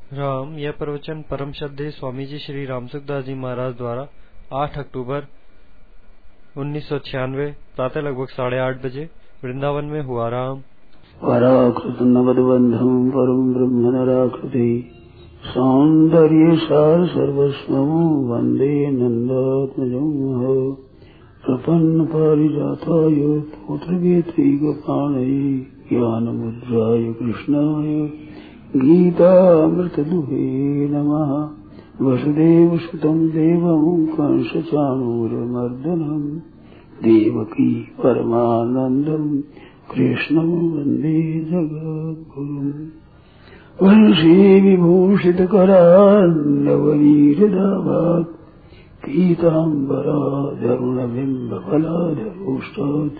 राम यह प्रवचन परम श्रद्धेय स्वामी जी श्री रामसुखदास जी महाराज द्वारा 8 अक्टूबर 1996 प्रातः लगभग 8:30 बजे वृंदावन में हुआ। राम पराकृत नवद्बंधम परम ब्रह्म नराकृति सौंदर्य सार सर्वस्वं वंदे नंदात्मजं प्रपन्न पारिजाताय पुत्रवेत्रैकपाणये ज्ञानमुद्राय कृष्णाय गीतामृतदुहे नमः। वसुदेवसुतं देवं कंसचाणूरमर्दनं देवकी परमानन्दं कृष्णं वन्दे जगद्गुरुम्। वंशी विभूषितकरान्नवनीरदाभात् पीताम्बराधरुणबिम्बफलाधरोष्टात्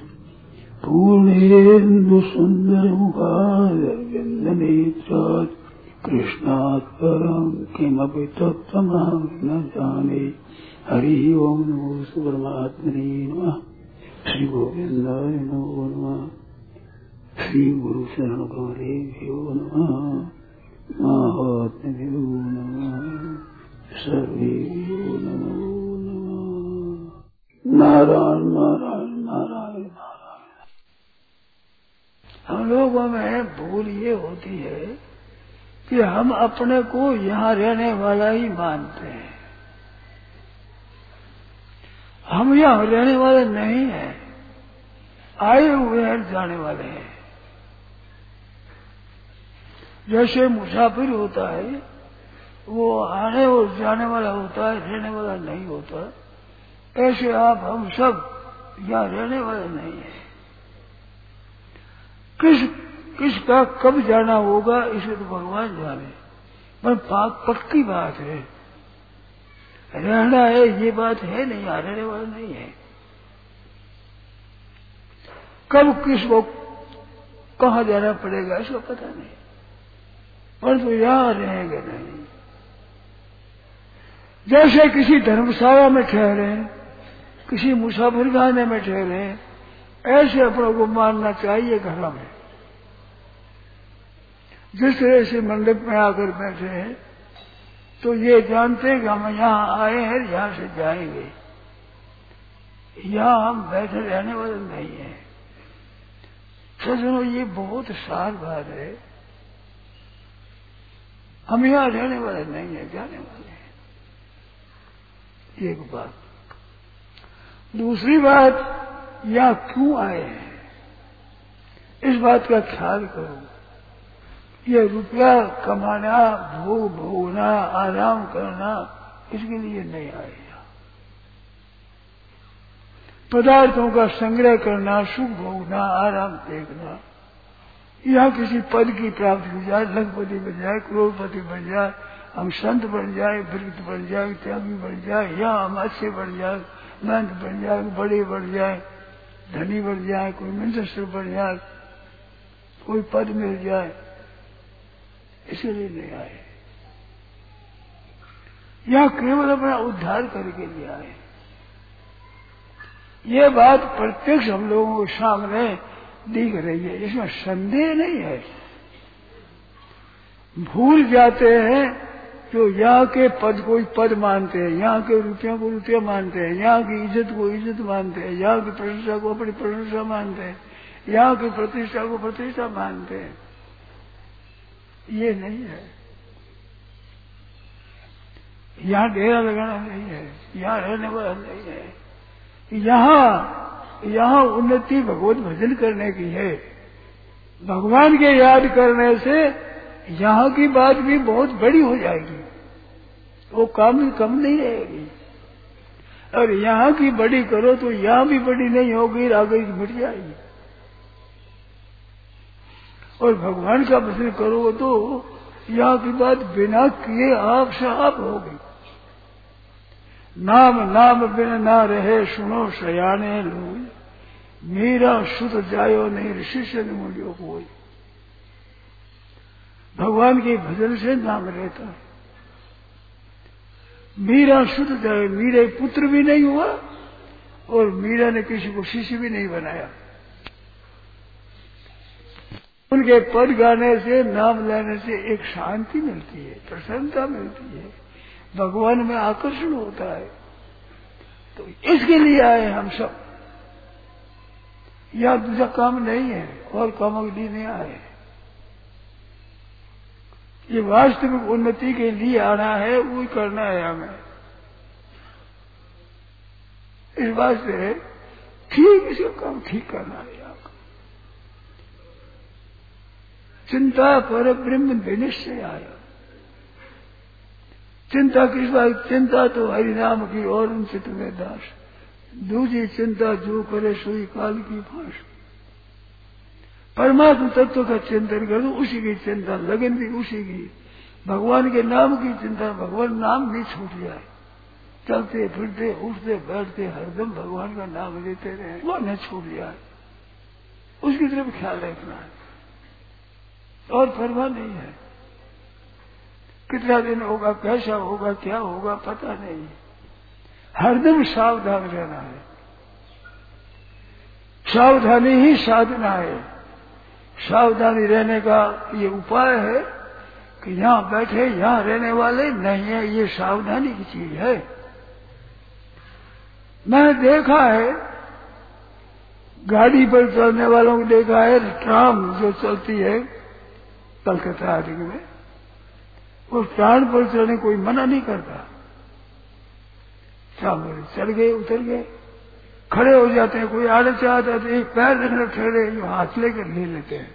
पूर्णेन्दुसुन्दरमुखारविन्दनेत्रात् कृष्णात् परं किमपि तत्त्वमहं न जाने। हरि ओं नमो परमात्मने नमः। श्री गोविन्दाय नमो नमः। श्री गुरु शरण गौरेभ्यो नमः। महात्म्यो नमः। सर्वेभ्यो नमो नमः। नारायण नारायण नारायण नारायण। हम लोगों में भूल ये होती है कि हम अपने को यहाँ रहने वाला ही मानते हैं। हम यहाँ रहने वाले नहीं हैं, आए हुए हैं, जाने वाले हैं। जैसे मुसाफिर होता है वो आने और जाने वाला होता है, रहने वाला नहीं होता। ऐसे आप हम सब यहाँ रहने वाले नहीं हैं। किसका कब जाना होगा इसे तो भगवान जाने, पर पक्की बात है रहना है, ये बात है नहीं, रहने वाला नहीं है। कब किसको कहाँ जाना पड़ेगा इसको पता नहीं, परंतु यहाँ रहेंगे नहीं। जैसे किसी धर्मशाला में ठहरे, किसी मुसाफिरखाने में ठहरे, ऐसे अपनों को मानना चाहिए घर में। जिस तरह से मंडप में आकर बैठे हैं तो ये जानते हैं कि हम यहाँ आए हैं, यहाँ से जाएंगे। यहाँ हम बैठे रहने वाले नहीं हैं। सज्जनों, ये बहुत सार बात है। हम यहाँ रहने वाले नहीं हैं, जाने वाले हैं। एक बात। दूसरी बात, यहाँ क्यों आए हैं इस बात का ख्याल करो। ये रुपया कमाना, भोग भोगना, आराम करना, इसके लिए नहीं आए। पदार्थों का संग्रह करना, सुख भोगना, आराम देखना, यहाँ किसी पद की प्राप्ति हो जाए, लखपति बन जाए, करोड़पति बन जाए, हम संत बन जाए, भृत बन जाए, त्यागी बन जाए, या हम अच्छे बन जाए, महंत बन जाए, बड़े बन जाए, धनी बन जाए, कोई मिनिस्टर बन जाए, कोई पद मिल जाए, इसलिए नहीं आए। यहाँ केवल अपना उद्धार करके लिए आए। ये बात प्रत्यक्ष हम लोगों के सामने दिख रही है, इसमें संदेह नहीं है। भूल जाते हैं जो यहाँ के पद को पद मानते हैं, यहाँ के रुपयों को रुपया मानते हैं, यहाँ की इज्जत को इज्जत मानते हैं, यहाँ की प्रशंसा को अपनी प्रशंसा मानते हैं, यहाँ की प्रतिष्ठा को प्रतिष्ठा मानते हैं। ये नहीं है। यहाँ डेरा लगाना नहीं है, यहाँ रहने वाला नहीं है। यहाँ उन्नति भगवत भजन करने की है। भगवान के याद करने से यहाँ की बात भी बहुत बड़ी हो जाएगी, वो काम कम नहीं रहेगी। और यहाँ की बड़ी करो तो यहाँ भी बड़ी नहीं होगी, आगे की मिट जाएगी। और भगवान का भजन करो तो यहाँ की बात बिना किए आप से आप होगी। नाम नाम बिन ना रहे सुनो सयाने लोग, मेरा सुत जायो नहीं शिष्य मूल्यो कोई। भगवान के भजन से नाम रहता है। मीरा सुत जाए, मीरे पुत्र भी नहीं हुआ और मीरा ने किसी को शिष्य भी नहीं बनाया। उनके पद गाने से, नाम लेने से एक शांति मिलती है, प्रसन्नता मिलती है, भगवान में आकर्षण होता है। तो इसके लिए आए हम सब, यह दूसरा काम नहीं है, और कामों के लिए नहीं आए। ये वास्तविक उन्नति के लिए आना है, वो करना है हमें। इस वास्ते ठीक इसका काम ठीक करना है आपको। चिंता पर ब्रह्म विनिश्चय आया। चिंता किस बात? चिंता तो हरिनाम की और उनसे तुम्हें दास। दूसरी चिंता जो करे सोई काल की फांस। परमात्मा तत्व का चिंतन करो, उसी की चिंता, लगन भी उसी की। भगवान के नाम की चिंता, भगवान नाम नहीं छूट जाए। चलते फिरते उठते बैठते हरदम भगवान का नाम लेते रहे, वो न छूट जाए, उसकी तरफ ख्याल रखना है। और परवाह नहीं है कितना दिन होगा, कैसा होगा, क्या होगा पता नहीं। हरदम सावधान रहना है। सावधानी ही साधना है। सावधानी रहने का ये उपाय है कि यहाँ बैठे, यहाँ रहने वाले नहीं है, ये सावधानी की चीज है। मैंने देखा है, गाड़ी पर चलने वालों को देखा है, ट्राम जो चलती है कलकत्ता आदि में, वो ट्राम पर चलने कोई मना नहीं करता। ट्राम पर चढ़ गए, उतर गए, खड़े हो जाते हैं। कोई आड़े चाहता है तो एक पैर रखना, ठहरे, जो हाथ लेकर ले लेते हैं।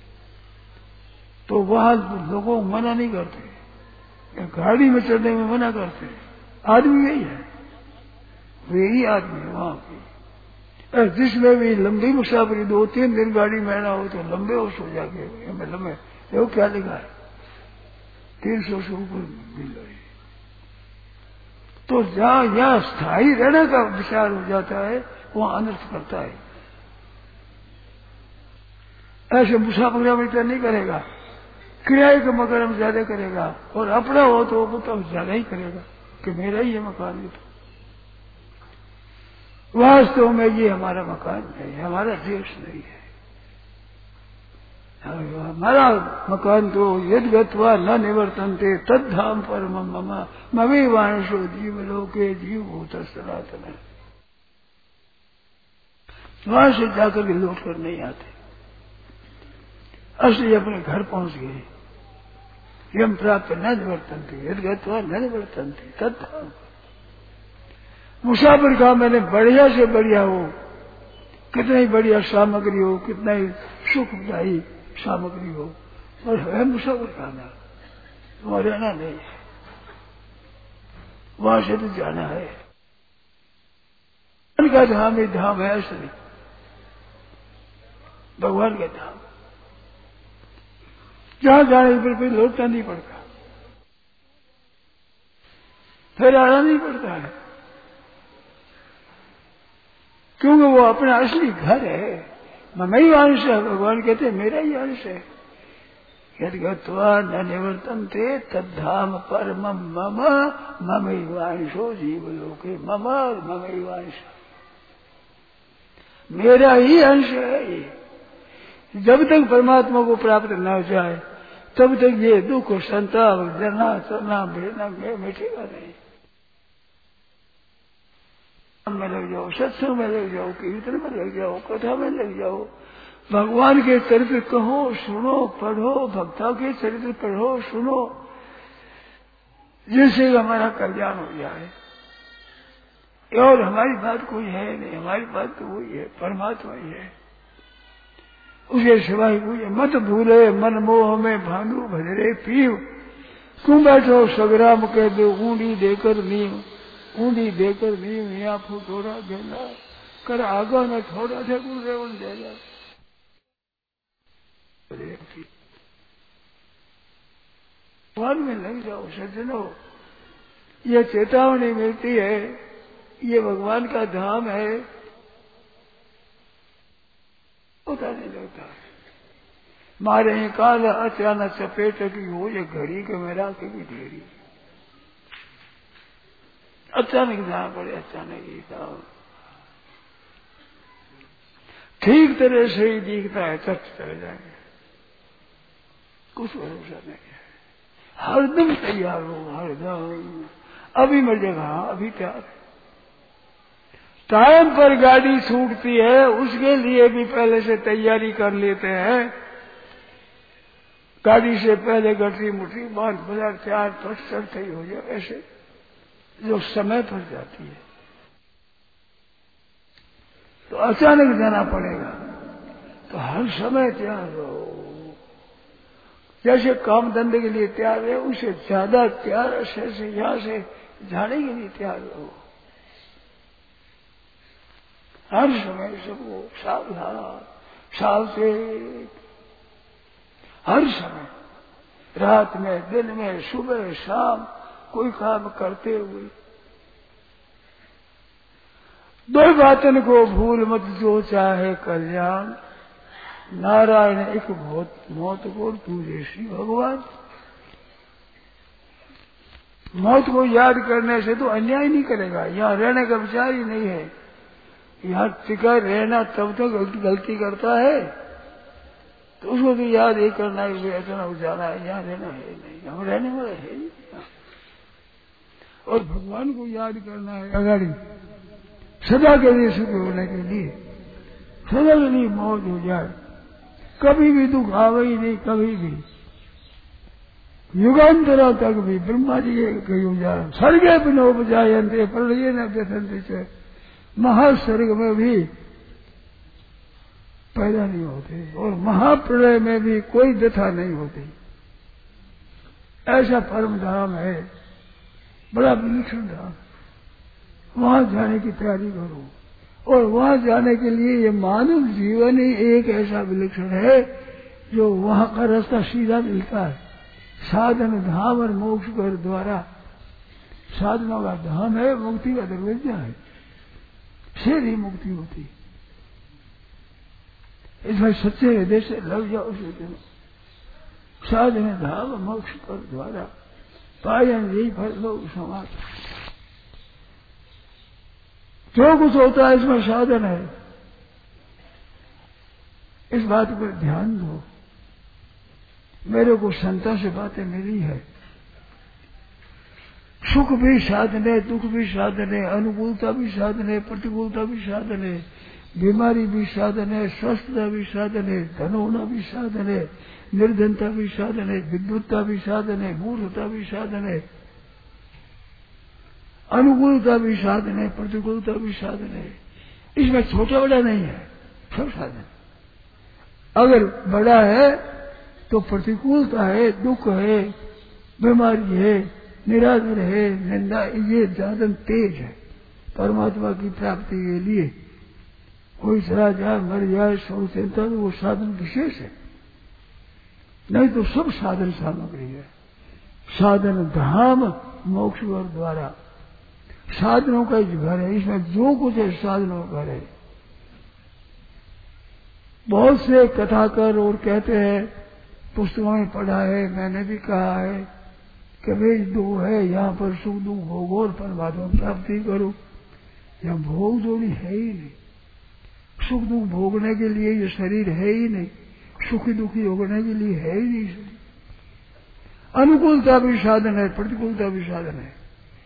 तो वहां लोगों को मना नहीं करते, गाड़ी में चढ़ने में मना करते हैं। आदमी यही है, वही आदमी है वहां की। जिसमें भी लंबी मुसाफरी 2-3 दिन गाड़ी में ना हो तो लंबे हो सो जाके, लंबे देखो क्या लिखा है, 300 से ऊपर मिल रही। तो जहां स्थायी रहने का विचार हो जाता है, वहां अनर्थ करता है। ऐसे मुसाफिर में नहीं करेगा, किराए का मकान ज्यादा करेगा, और अपना हो तो वो तो ज्यादा ही करेगा कि मेरा ही है मकान। ये तो वास्तव में ये हमारा मकान नहीं है, हमारा देश नहीं है। हमारा मकान तो यद गत्वा न निवर्तन्ते तद्धाम परमं मम ममे वांशो जीव लोके जीव भूत सनातन। वहां से जाकर के लौट कर नहीं आते, असली अपने घर पहुंच गए। यम प्राप्त न निवर्तन्ते यद गत्वा न निवर्तन्ते तद्धाम। मुसाफिर का मैंने बढ़िया से बढ़िया हो, कितना ही बढ़िया सामग्री हो, कितना ही सुखदायी सामग्री हो, और है मुसाफिर खाना, वहां रहना नहीं है, वहां से तो जाना है। भगवान का धाम ही धाम है, असली भगवान का धाम। जहां जाने पर कोई लौटना नहीं पड़ता, फिर आना नहीं पड़ता है, क्योंकि वो अपना असली घर है। ममई अंश है, भगवान कहते हैं मेरा ही अंश है। यद गत्वा न निवर्तन्ते तद्धाम परमं मम ममई वांशो जीव लोके। मम और ममई वांश, मेरा ही अंश है ये। जब तक परमात्मा को प्राप्त न हो जाए तब तक ये दुख संताप जरना चरना भेजना मिटेगा नहीं। में लग जाओ, सत्संग में लग जाओ, कीर्तन में लग जाओ, कथा में लग जाओ, भगवान के चरित्र कहो, सुनो, पढ़ो, भक्ता के चरित्र पढ़ो, सुनो, जिससे हमारा कल्याण हो जाए। और हमारी बात कोई है नहीं, हमारी बात तो वही है, परमात्मा ही है, उसके सिवाय कोई है। मत भूले मन मोह में भानु भजरे पीव, तुम बैठो सगराम कह दो ऊंडी देकर नीम। ऊंडी देकर नीम यहाँ फुटोरा गेला, कर आगा न थोड़ा थे गुरुदेवन देगा। भगवान में लग जाओ सज्जनों, ये चेतावनी मिलती है, ये भगवान का धाम है, पता नहीं लगता। मारे काल अचानक चपेट की हो, ये घड़ी के मेरा की ढेरी, अचानक जाना पड़े, अचानक ही काम ठीक तरह से ही दिखता है, चट चले जाएंगे। कुछ भरोसा नहीं है। हरदम तैयार हो, हरदम। अभी मर जाएगा, हाँ अभी तैयार। टाइम पर गाड़ी छूटती है, उसके लिए भी पहले से तैयारी कर लेते हैं। गाड़ी से पहले गठरी मुठरी बांध बाजार तैयार फट चढ़ते ही हो जाए, ऐसे जो समय पर जाती है तो अचानक जाना पड़ेगा, तो हर समय तैयार रहो। जैसे काम धंधे के लिए तैयार है, उससे ज्यादा तैयार से यहां से जाने के लिए तैयार रहो। हर समय सबको सावधान सावचेत, हर समय, रात में दिन में सुबह शाम कोई काम करते हुए। दो बातन को भूल मत जो चाहे कल्याण, नारायण एक मौत को तुझे श्री भगवान। मौत को याद करने से तो अन्याय नहीं करेगा, यहाँ रहने का विचार ही नहीं है। यहाँ टिका रहना तब तक गलती करता है, तो उसको भी याद ये करना है, अचानक जाना है, यहाँ रहना है नहीं, हम रहने वाले है ही। और भगवान को याद करना है अगाड़ी, सदा के लिए सुख होने के लिए, सदा के लिए मौज हो जाए, कभी भी दुख आवे ही नहीं, कभी भी युगांतरा तक भी। ब्रह्मा जी के उजारण स्वर्गे भी नो बजायंते प्रलय न व्यथंते, महास्वर्ग में भी पैदा नहीं होते और महाप्रलय में भी कोई व्यथा नहीं होती। ऐसा परम धाम है, बड़ा विलक्षण धाम। वहां जाने की तैयारी करो, और वहां जाने के लिए ये मानव जीवन ही एक ऐसा विलक्षण है जो वहां का रास्ता सीधा मिलता है। साधन धाम और मोक्ष के द्वारा, साधनों का धाम है, मुक्ति का दरवाजा है, से ही मुक्ति होती। इसमें सच्चे हृदय से लग जाओ उसे दिन। साधन धाम मोक्ष कर द्वारा पायन यही फल लोग समाज। जो कुछ होता है इसमें साधन है, इस बात पर ध्यान दो। मेरे को संतों से बातें मिली है, सुख भी साधन है, दुख भी साधन है, अनुकूलता भी साधन है, प्रतिकूलता भी साधन है, बीमारी भी साधन है, स्वस्थता भी साधन है, धन होना भी साधन है, निर्धनता भी साधन है, विद्युतता भी साधन है, मूर्खता भी साधन है, अनुकूलता भी साधन है, प्रतिकूलता भी साधन है। इसमें छोटा बड़ा नहीं है, सब साधन। अगर बड़ा है तो प्रतिकूलता है, दुख है, बीमारी है, निरादर है, निंदा, ये ज्यादा तेज है। परमात्मा की प्राप्ति के लिए कोई चला जाए, मर जाए, सौ चिंता, तो वो साधन विशेष है, नहीं तो सब साधन सामग्री है। साधन धाम मोक्ष द्वारा, साधनों का घर है, इसमें जो कुछ है साधनों का घर है। बहुत से कथाकार और कहते हैं, पुस्तकों में पढ़ा है, मैंने भी कहा है कि भाई दो है, यहाँ पर सुख दुख भोगो और परमात्मा प्राप्ति करो। यहाँ भोग जोड़ी है ही नहीं, सुख दुख भोगने के लिए ये शरीर है ही नहीं, सुखी दुखी होने के लिए है ही नहीं। अनुकूलता भी साधन है, प्रतिकूलता भी साधन है।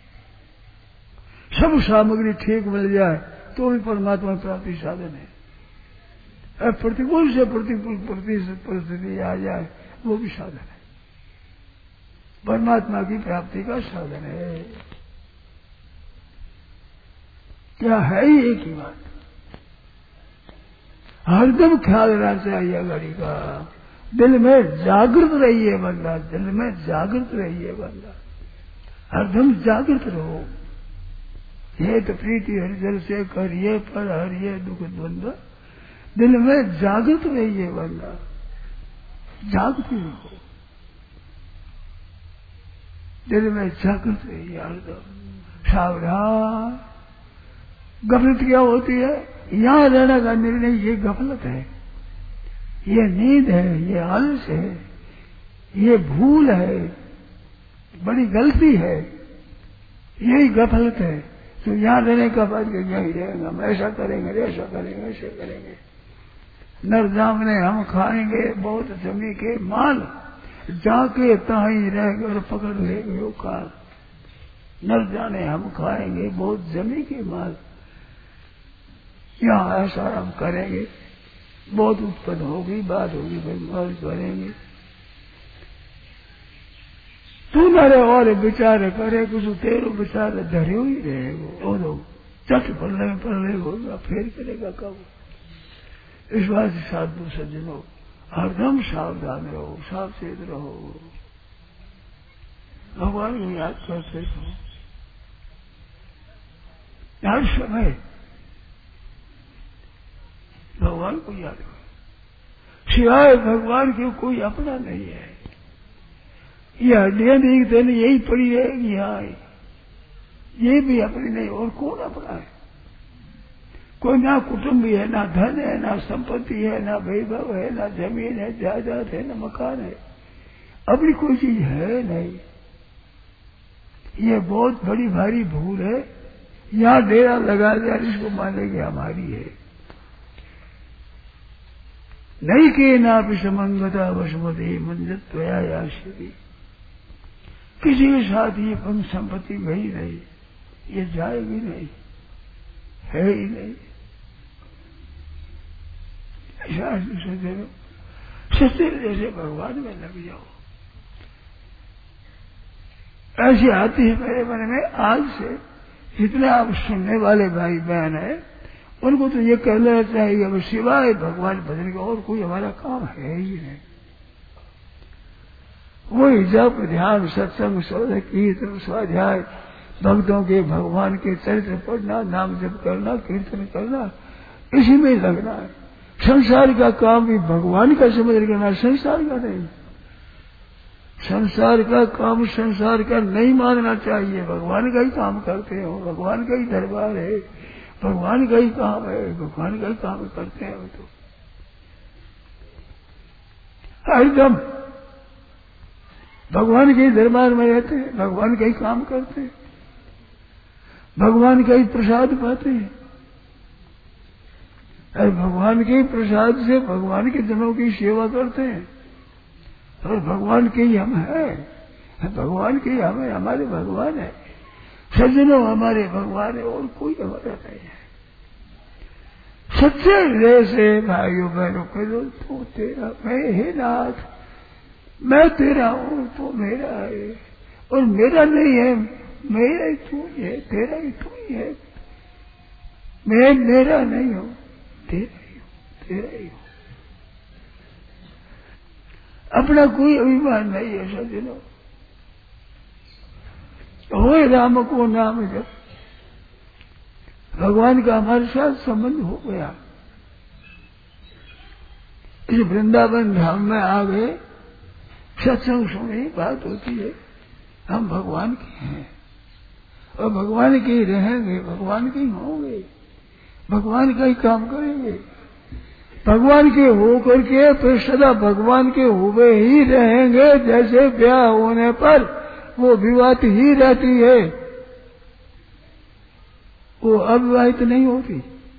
सब सामग्री ठीक मिल जाए तो भी परमात्मा प्राप्ति साधन है। प्रतिकूल से प्रतिकूल परिस्थिति आ जाए वो भी साधन है, परमात्मा की प्राप्ति का साधन है। क्या है ही एक ही बात, हरदम ख्याल रखना चाहिए घड़ी का। दिल में जागृत रहिए बंदा, दिल में जागृत रहिए बंदा, हरदम जागृत रहो। ये तो प्रीति हरिजन से करिए पर हरिये दुख द्वंद्व, दिल में जागृत रहिए बंदा, जागती रहो, दिल में जागृत रहिए हरदम, सावधान। गफलत क्या होती है? यहाँ रहने का निर्णय ये गफलत है, ये नींद है, ये आलस है, ये भूल है, बड़ी गलती है, यही गफलत है। तो यहाँ रहने का बाद यही रहेगा, हम ऐसा करेंगे, ऐसा करेंगे, ऐसे करेंगे, नरजाम ने हम खाएंगे बहुत जमी के माल, जाके ताही रह कर पकड़ लेंगे वो काल, न जाने हम खाएंगे बहुत जमी के माल, यहाँ ऐसा हम करेंगे, बहुत उत्पन्न होगी, बात होगी, फिर मौज करेंगे। तू न रे और विचार करे, कुछ तेरो विचार धरे ही रहेगो, और चट पड़ने होगा, फिर करेगा कब। इस बात से साधु सज्जनों हरदम सावधान रहो, सावचेत रहो, भगवान को याद करते रहो हर समय, भगवान को याद करो। सिवाय भगवान के कोई अपना नहीं है। ये हड्डियां देखते नहीं, यही पड़ी रहेगी यहाँ, ये भी अपनी नहीं, और कौन अपना है? कोई ना कुटुंब है, ना धन है, ना संपत्ति है, ना वैभव है, ना जमीन है, जायदाद है, ना मकान है, अपनी कोई चीज है नहीं। ये बहुत बड़ी भारी भूल है। यहाँ डेरा लगा दिया, इसको मानेंगे हमारी है। नहीं के ना विषमंगता वसुमती मंजत्वया श्री, किसी के साथ ये धन संपत्ति गई नहीं, ये जाएगी नहीं, है ही नहीं। सच्चे जैसे भगवान में लग जाओ। ऐसी आती है मेरे मन में, आज से जितने आप सुनने वाले भाई बहन है, उनको तो ये कह लेना चाहिए अब सिवाय भगवान भजन का और कोई हमारा काम है ही नहीं। वही जप ध्यान सत्संग सौदे कीर्तन स्वाध्याय, भक्तों के भगवान के चरित्र पढ़ना, नाम जप करना, कीर्तन करना, इसी में लगना है। संसार का काम भी भगवान का समझ करना, संसार का नहीं। संसार का काम संसार का नहीं मानना चाहिए, भगवान का ही काम करते हो, भगवान का ही दरबार है, भगवान का ही काम है, भगवान का ही काम करते हैं। तो एकदम भगवान के ही दरबार में रहते हैं, भगवान का ही काम करते हैं, भगवान का ही प्रसाद पाते हैं, और भगवान के ही प्रसाद से भगवान के जनों की सेवा करते हैं, और भगवान के ही हम हैं, भगवान के ही हम है, हमारे भगवान है, सज्जनों हमारे भगवान है, और कोई हमारा नहीं है। सच्चे हृदय से भाइयों बहनों कह दो, तू तेरा, मैं हे नाथ, मैं तेरा हूं, तू मेरा है, और मेरा नहीं है, मेरा ही तू ही है, तेरा ही तू ही है, मैं मेरा नहीं हूं, तेरा ही हूं, तेरा ही हूं। अपना कोई अभिमान नहीं है सज्जनों। होए राम को नाम जब भगवान का हमारे साथ संबंध हो गया, इस वृंदावन धाम में आ गए, सत्संग सुनी, बात होती है, हम भगवान के हैं और भगवान के ही रहेंगे, भगवान के ही होंगे, भगवान का ही काम करेंगे, भगवान के हो करके फिर सदा भगवान के हुए ही रहेंगे। जैसे ब्याह होने पर वो विवाहित ही रहती है, वो अविवाहित नहीं होती,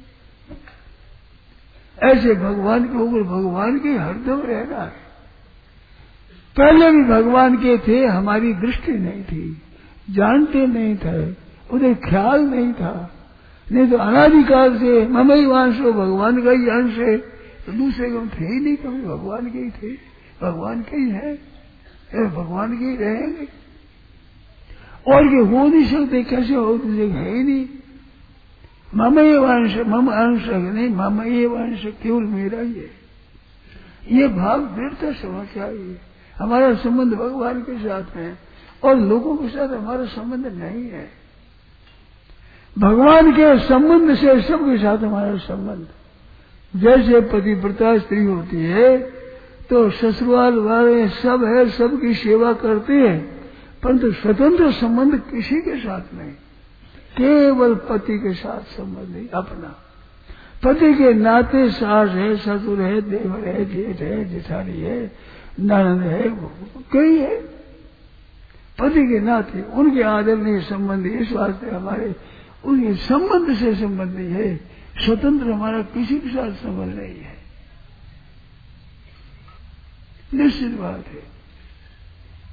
ऐसे भगवान के ऊपर भगवान के हरदम रहना है। पहले भी भगवान के थे, हमारी दृष्टि नहीं थी, जानते नहीं थे, उन्हें ख्याल नहीं था, नहीं तो अनादिकाल से ममई वांशो, भगवान का ही अंश है, तो दूसरे को थे ही नहीं, कभी भगवान के ही थे, भगवान के ही है, भगवान के ही रहेंगे, और ये हो नहीं सकते, कैसे हो, दूसरे है ही नहीं। ममई वांश, मम अंश नहीं, ममई वांश केवल मेरा ही है, ये भाव दृढ़ता समझ चाहिए। हमारा संबंध भगवान के साथ है और लोगों के साथ हमारा संबंध नहीं है। भगवान के संबंध से सबके साथ हमारा संबंध। जैसे पतिव्रता स्त्री होती है तो ससुराल वाले सब है, सबकी सेवा करते हैं, परंतु स्वतंत्र संबंध किसी के साथ नहीं, केवल पति के साथ संबंध नहीं अपना। पति के नाते सास है, ससुर है, देवर है, जेठ है, जेठानी है, ननद है, कई है, पति के नाते उनके आदरणीय संबंधी, इस वास्ते हमारे उनके संबंध से संबंधी है, स्वतंत्र हमारा किसी के साथ संबंध नहीं है, निश्चित बात है।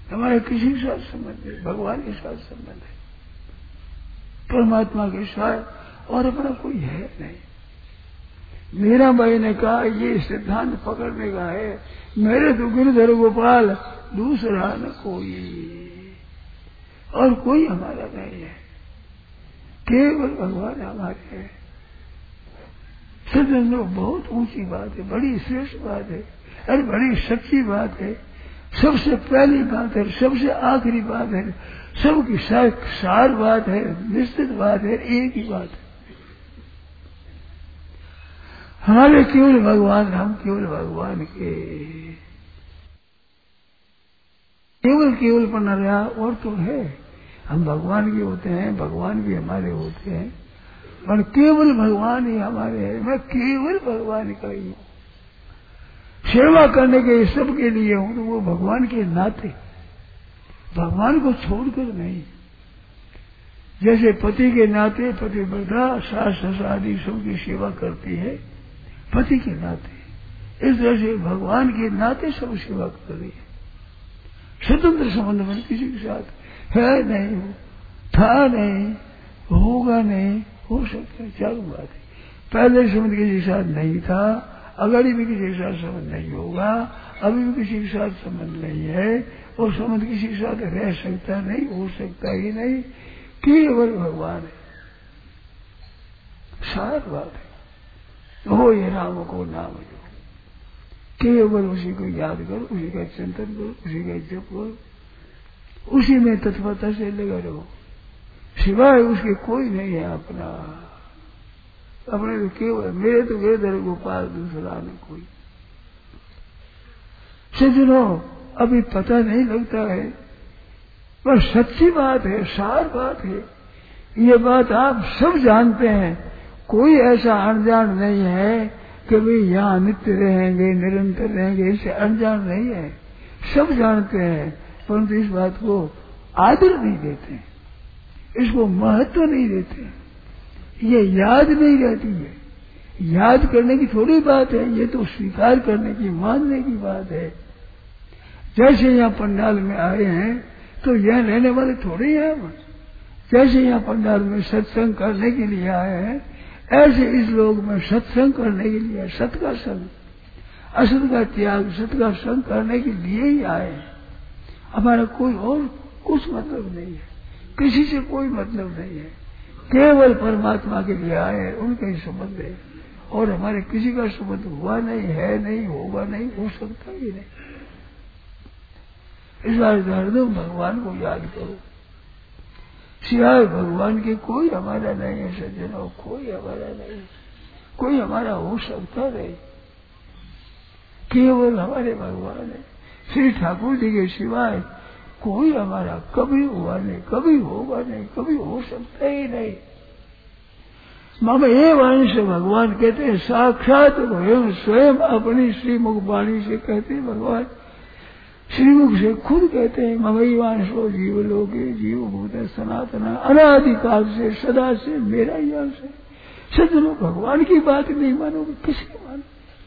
हमारा किसी के साथ संबंध नहीं, भगवान के साथ संबंध है, परमात्मा के साथ, और अपना कोई है नहीं। मीरा बाई ने कहा ये सिद्धांत पकड़ने का है, मेरे तो गिरधर गोपाल दूसरा न कोई, और कोई हमारा नहीं है, केवल भगवान हमारे हैं। सज्जनों, बहुत ऊंची बात है, बड़ी श्रेष्ठ बात है, अरे बड़ी सच्ची बात है, सबसे पहली बात है, सबसे आखिरी बात है, सबकी सार बात है, निश्चित बात है, एक ही बात है। हमारे केवल भगवान, हम केवल भगवान के, केवल पर न रहा और तो है। हम भगवान के होते हैं, भगवान भी हमारे होते हैं, पर केवल भगवान ही हमारे हैं। मैं केवल भगवान का ही हूँ, सेवा करने के सबके लिए हूं, तो वो भगवान के नाते, भगवान को छोड़कर नहीं। जैसे पति के नाते पतिव्रता सास ससुर आदि सबकी सेवा करती है पति के नाते, इस तरह से भगवान के नाते सब सेवा कर रही है। स्वतंत्र संबंध में किसी के साथ है नहीं, था नहीं, होगा नहीं, हो सकता है, चालू बात है। पहले संबंध किसी के साथ नहीं था, अगाड़ी भी किसी के साथ संबंध नहीं होगा, अभी भी किसी के साथ संबंध नहीं है, और संबंध किसी के साथ रह सकता नहीं, हो सकता ही नहीं, केवल भगवान है। सार बात है, हो ये राम को नाम जो, केवल उसी को याद करो, उसी का चिंतन करो, उसी का जप करो, उसी में तत्परता से लगा रहो, सिवाय उसके कोई नहीं है अपना। अपने तो केवल मेरे तो गिरधर गोपाल दूसरा न कोई। सज्जनों, अभी पता नहीं लगता है, पर सच्ची बात है, सार बात है, ये बात आप सब जानते हैं। कोई ऐसा अनजान नहीं है कि भाई यहाँ नित्य रहेंगे, निरंतर रहेंगे, इससे अनजान नहीं है, सब जानते हैं, परंतु इस बात को आदर नहीं देते, इसको महत्व नहीं देते, ये याद नहीं रहती है। याद करने की थोड़ी बात है, ये तो स्वीकार करने की, मानने की बात है। जैसे यहाँ पंडाल में आए हैं तो यहाँ रहने वाले थोड़े हैं हम, जैसे यहाँ पंडाल में सत्संग करने के लिए आए हैं, ऐसे इस लोक में सत्संग करने के लिए, सत का संग, असत का त्याग, सत का संग करने के लिए ही आए हैं। हमारा कोई और कुछ मतलब नहीं है, किसी से कोई मतलब नहीं है, केवल परमात्मा के लिए आए हैं, उनका ही संबंध है, और हमारे किसी का संबंध हुआ नहीं, है नहीं, होगा नहीं, हो सकता ही नहीं। इस बार हरदम भगवान को याद करो, सिवाय भगवान के कोई हमारा नहीं है। सज्जनों, कोई हमारा नहीं, कोई हमारा हो सकता नहीं, केवल हमारे भगवान है। श्री ठाकुर जी के सिवाय कोई हमारा कभी हुआ नहीं, कभी होगा नहीं, कभी हो सकता ही नहीं। मम एव अंश भगवान कहते हैं, साक्षात स्वयं अपनी श्रीमुख वाणी से कहते हैं भगवान, श्रीमुख से खुद कहते हैं, ममैवांशो जीवलोके जीवभूत सनातन, अनादिकाल से सदा से मेरा ही अंश है। सज्जनों, भगवान की बात नहीं मानोगे, किसकी मानो?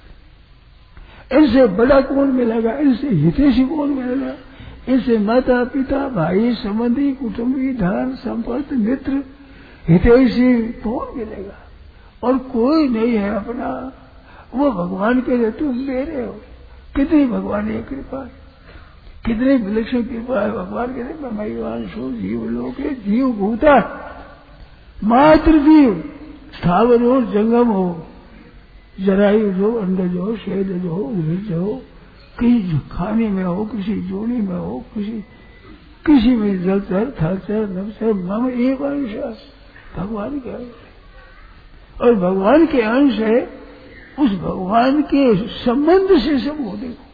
इनसे बड़ा कौन मिलेगा, इनसे हितैषी कौन मिलेगा, इनसे माता पिता भाई संबंधी कुटुंबी धन संपत्ति मित्र हितैषी कौन मिलेगा? और कोई नहीं है अपना। वो भगवान के लिए तुम मेरे हो। कितनी भगवान की कृपा है, कितनी विलक्षण कृपा है भगवान के लिए। ममैवांशो जीवलोके जीवभूता, मात्र जीव, स्थावर हो जंगम हो, जरायु हो, अंडज हो, शेदज हो, उद्भिज हो, किसी खाने में हो, किसी जोड़ी में हो, किसी में जलचर थलचर नवचर, मम एक अंश भगवान के अंश है। और भगवान के अंश है, उस भगवान के संबंध से सब हो। देखो,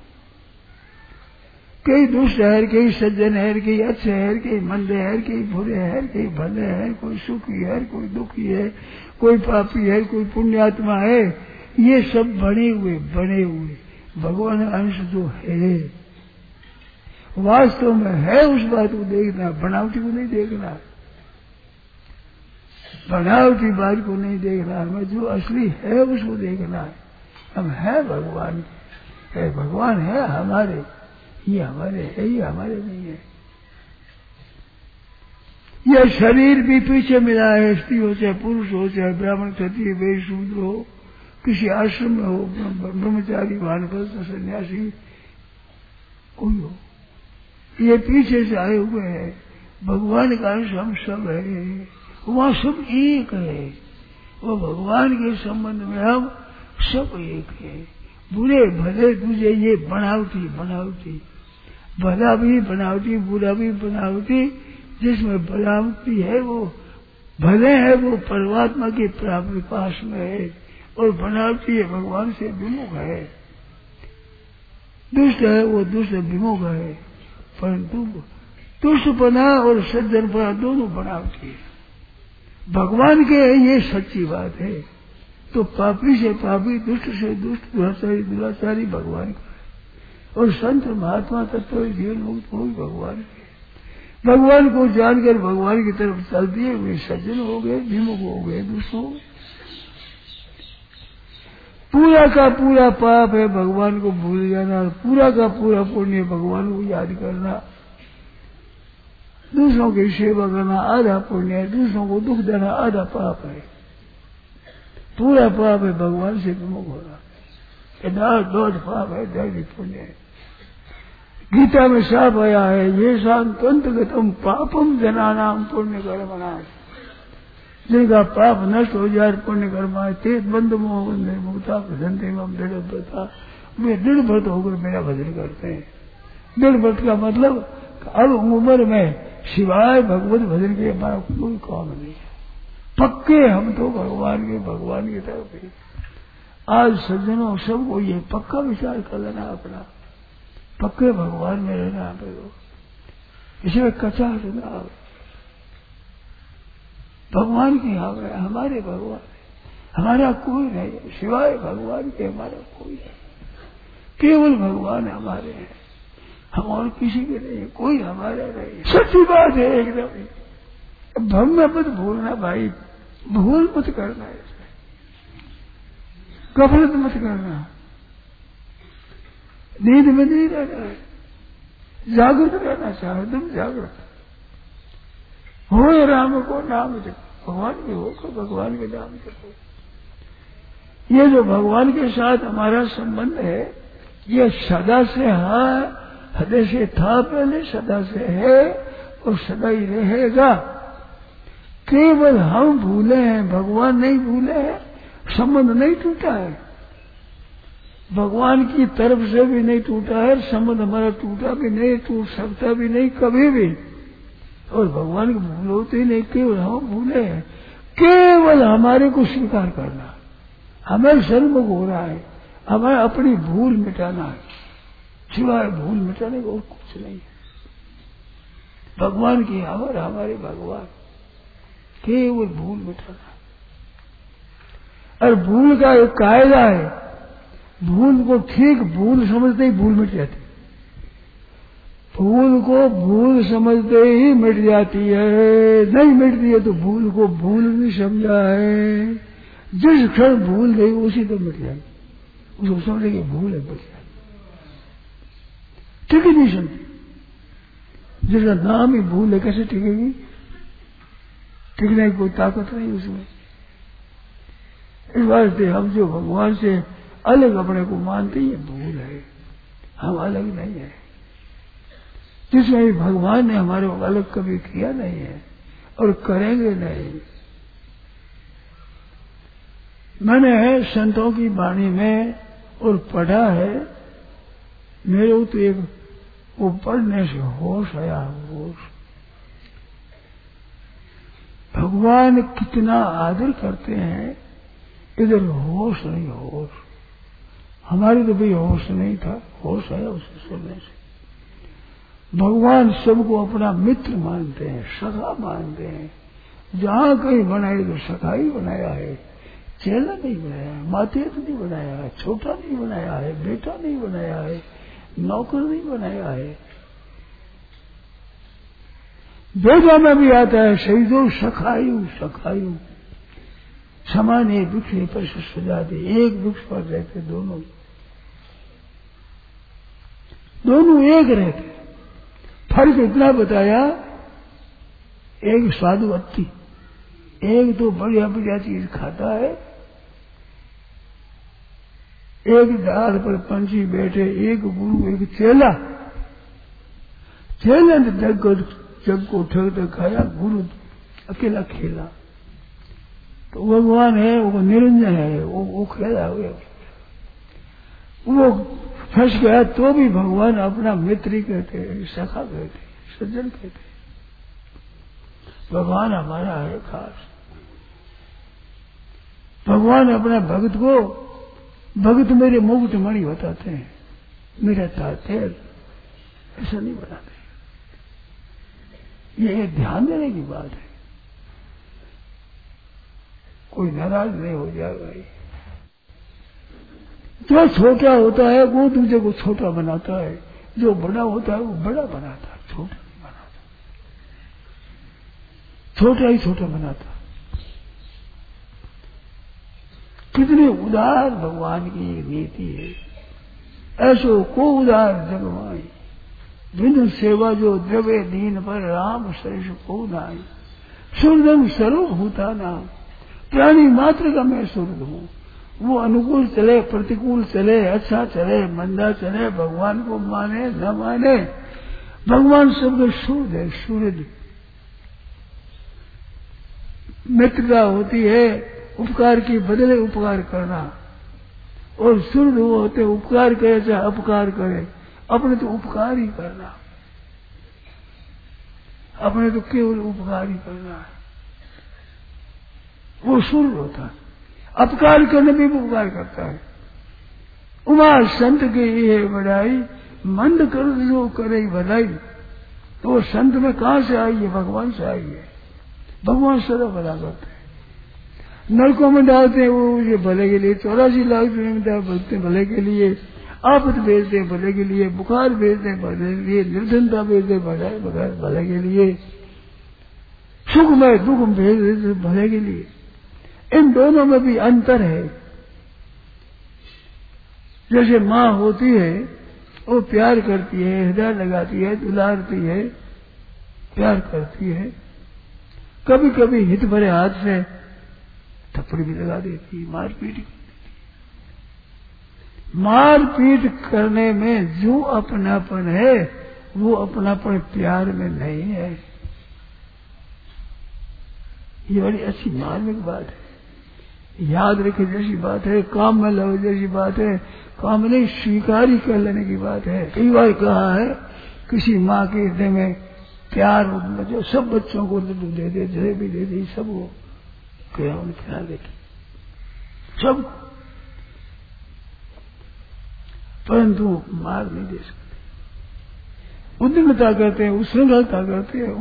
कई दुष्ट है, कई सज्जन है, कई अच्छे है, कई मंदे है, कई बुरे है, कई भले है, कोई सुखी है, कोई दुखी है, कोई पापी है, कोई पुण्यात्मा है। ये सब बने हुए भगवान अंश जो है, वास्तव में है, उस बात को देखना, बनावटी को नहीं देखना, बनावटी बात को नहीं देखना, हमें जो असली है उसको देखना है। हम है भगवान है, भगवान है हमारे, ये हमारे है, ये हमारे नहीं है। यह शरीर भी पीछे मिला है, स्त्री हो चाहे पुरुष हो, चाहे ब्राह्मण क्षत्रिय वैश्य शूद्र हो, किसी आश्रम में हो, ब्रह्मचारी वानप्रस्थ सन्यासी कोई हो, ये पीछे से आए हुए हैं। भगवान का अंश हम सब है, वहाँ सब एक है। वो भगवान के संबंध में हम सब एक है। बुरे भले तुझे ये बनावटी बनावटी, भला भी बनावटी बुरा भी बनावटी, जिसमें बनावटी है वो भले है, वो परमात्मा के प्राप्ति पास में है, और बनावटी है भगवान से विमुख है। दुष्ट है वो दुष्ट विमुख है, परंतु दुष्टपना और सज्जनपना दोनों बनावटी है। भगवान के ये सच्ची बात है। तो पापी से पापी, दुष्ट से दुष्ट, दुराचारी दुराचारी भगवान का है, और संत महात्मा तत्व जीवन मुक्त हो भगवान के। भगवान को जानकर भगवान की तरफ चल दिए वे सज्जन हो गए, विमुख हो गए, दुष्ट हो गए। पूरा का पूरा पाप है भगवान को भूल जाना, और पूरा का पूरा पुण्य भगवान को याद करना। दूसरों की सेवा करना आधा पुण्य है, दूसरों को दुख देना आधा पाप है। पूरा पाप है भगवान से विमुख होना, दौड़ पाप है, दैवी पुण्य है। गीता में साफ आया है, ये शांतगतम पापम जनानाम पुण्य कर्मणाम, जिनका पाप नष्ट हो जाए पुण्य कर्मा तेज बंद मोह मुक्ता भजन एवं दृढ़ व्रता, वे दृढ़ व्रत होकर मेरा भजन करते हैं। दृढ़ व्रत का मतलब अब उम्र में सिवाय भगवत भजन के हमारा कोई काम नहीं है। पक्के हम तो भगवान की तरफ है। आज सज्जनों सबको ये पक्का विचार कर लेना अपना, पक्के भगवान में रहना पड़ेगा, इसमें कचा सुना। भगवान की हमारे भगवान है, हमारा कोई नहीं, सिवाय भगवान के हमारा कोई है। केवल भगवान हमारे हैं, हम और किसी के नहीं, कोई हमारा नहीं। सच्ची बात है एकदम। भ्रम में मत भूलना भाई, भूल मत करना, इसमें गफलत मत करना, नींद में नहीं रहना है, जागृत रहना चाहे तुम जागृत हो। राम को नाम जपो, भगवान के होकर भगवान के नाम जपो। ये जो भगवान के साथ हमारा संबंध है, ये सदा से है, हृदय से था पहले, सदा से है और सदा ही रहेगा। केवल हम भूले हैं, भगवान नहीं भूले हैं। संबंध नहीं टूटा है, भगवान की तरफ से भी नहीं टूटा है, संबंध हमारा टूटा भी नहीं, टूट सकता भी नहीं कभी भी, और भगवान की भूल होती ही नहीं। केवल हम भूले हैं, केवल हमारे को स्वीकार करना, हमें सर्वमुख हो रहा है, हमें अपनी भूल मिटाना है, सिवाय भूल मिटाने को और कुछ नहीं है। भगवान की हमारे भगवान, केवल भूल मिटाना। और भूल का एक कायदा है, भूल को ठीक भूल समझते ही भूल मिट जाती, भूल को भूल समझते ही मिट जाती है। नहीं मिटती है तो भूल को भूल नहीं समझा है, जिस क्षण भूल गई उसी तो मिट जाएगी, उसको समझे कि भूल है, मिट जाएगी, ठीक ही नहीं समझी। जिसका नाम ही भूल है कैसे टिकेगी? टिकने की कोई ताकत नहीं उसमें। इस वास्ते हम जो भगवान से अलग अपने को मानते हैं भूल है, हम अलग नहीं है। जिसमें भी भगवान ने हमारे को अलग कभी किया नहीं है और करेंगे नहीं। मैंने संतों की वाणी में और पढ़ा है, मेरे को तो एक वो पढ़ने से होश आया, होश। भगवान कितना आदर करते हैं, इधर होश नहीं, होश। हमारी तो भी होश नहीं था, होश आया उसे सुनने से। भगवान सबको अपना मित्र मानते हैं, सखा मानते हैं। जहां कहीं बनाए तो सखा ही बनाया है, चेला नहीं बनाया है, मातेत नहीं बनाया है, छोटा नहीं बनाया है, बेटा नहीं बनाया है, नौकर नहीं बनाया है। वेदों में भी आता है, शहीदों सखायु सखायु समान एक वृक्ष पर सजा दे, एक वृक्ष पर रहते दोनों। दोनों एक रहते। फर्क इतना बताया, एक साधु अति, एक तो बढ़िया बढ़िया चीज खाता है, एक डाल पर पंछी बैठे, एक गुरु एक चेला। चेले ने जग को ठग ठग खाया, गुरु अकेला खेला। तो भगवान है वो निरंजन है, वो खेला हुआ, वो फंस गया तो भी भगवान अपना मित्र ही कहते हैं, सखा कहते हैं, सज्जन कहते हैं। भगवान हमारा है खास। भगवान अपना भक्त को, भक्त मेरे मुकुट मणि बताते हैं, मेरा तातेर, ऐसा नहीं बनाते। ये ध्यान देने की बात है, कोई नाराज नहीं हो जाए भाई। जो छोटा होता है वो दूसरे को छोटा बनाता है, जो बड़ा होता है वो बड़ा बनाता है, छोटा नहीं बनाता, छोटा ही छोटा बनाता। कितनी उदार भगवान की नीति है। ऐसो को उदार जगमाई, बिनु सेवा जो द्रवे दीन पर, राम सरिष को नाई। सुरदम सर्वभूता नाम, प्राणी मात्र का मैं सुरद हूं। वो अनुकूल चले प्रतिकूल चले, अच्छा चले मंदा चले, भगवान को माने न माने, भगवान सबके सूर्य है, सूर्य। मित्रता होती है उपकार की बदले उपकार करना, और सूर्य वो होते उपकार करे चाहे अपकार करे, अपने तो उपकार ही करना, अपने तो केवल उपकार ही करना है, वो सूर्य होता है। अपकार करने में भी उपकार करता है। उमा संत की ये बढ़ाई, मंद कर जो करे भलाई। तो वो संत में कहां से आई है? भगवान से आई है। भगवान सदा भला करते हैं। नरकों में डालते हैं वो ये भले के लिए, 84 लाख में भरते हैं भले के लिए, आफत भेजते हैं भले के लिए, बुखार भेजते हैं भले के लिए, निर्धनता भेजते हैं भले के लिए, सुख में दुख भेज देते भले के लिए। इन दोनों में भी अंतर है। जैसे माँ होती है वो प्यार करती है, हृदय लगाती है, दुलारती है, प्यार करती है, कभी कभी हित भरे हाथ से थप्पड़ भी लगा देती, मारपीट कर देती। मारपीट करने में जो अपनापन है वो अपनापन प्यार में नहीं है। ये बड़ी अच्छी मार्मिक बात है, याद रखे जैसी बात है, काम में लो जैसी बात है, काम नहीं स्वीकार ही कर लेने की बात है। कई बार कहा है किसी माँ के हृदय में प्यार, जो सब बच्चों को लड्डू दे दे, जलेबी दे दी, सब वो खिला देती सब, परंतु मार नहीं दे सकते। उद्यमता करते हैं, उच्छृंखलता करते हैं,